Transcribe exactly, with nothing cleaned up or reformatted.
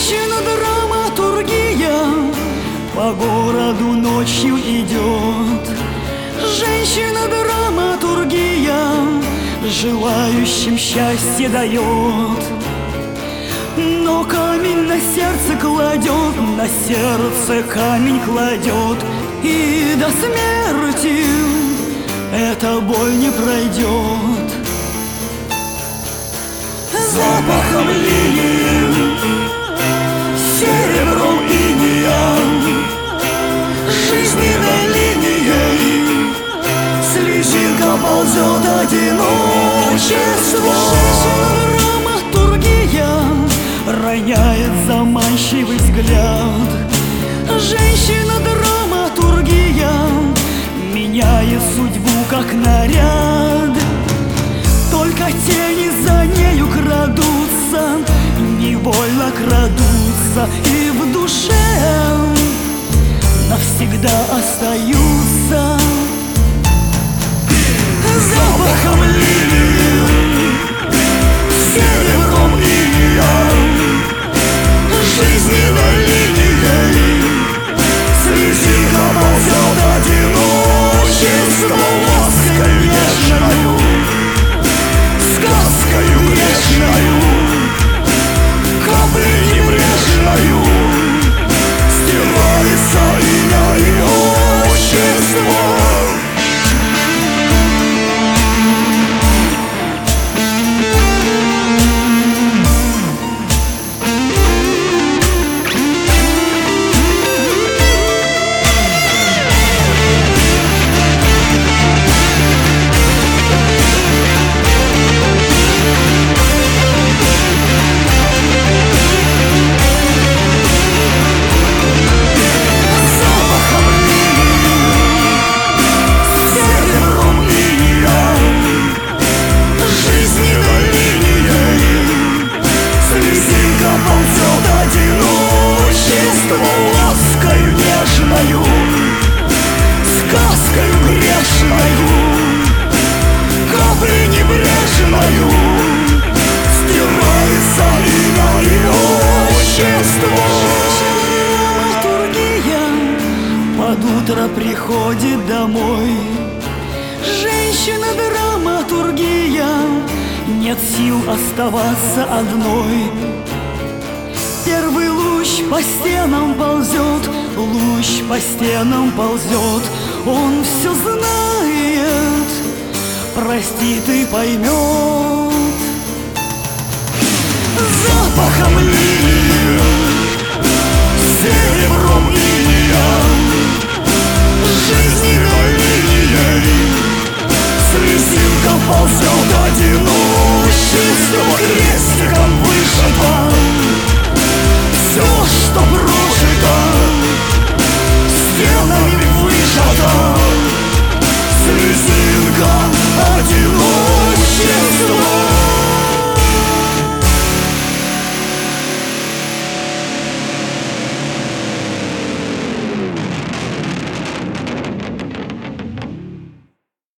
Женщина-драматургия по городу ночью идет. Женщина-драматургия желающим счастье дает. Но камень на сердце кладет, на сердце камень кладет, и до смерти эта боль не пройдет. Запахом лилии, серебром инея, жизненной линией слезинка ползет одиночество. Женщина-драматургия роняет заманчивый взгляд. Женщина-драматургия меняет судьбу как наряд. Только тени за нею крадутся, невольно крадутся, и в душе навсегда остаются. Запахом лилии, серебром инея, жизненной линией слезинка ползет одиночество. Лаской нежною, сказкою грешною, каплей небрежною стирается имя и отчество. Ласкою нежною, сказкою грешною, каплей небрежною стирается имя и отчество. Драматургия под утро приходит домой. Женщина-драматургия, нет сил оставаться одной. Первый луч по стенам ползет, луч по стенам ползет. Он все знает, простит и поймет. Запахом лилии, серебром и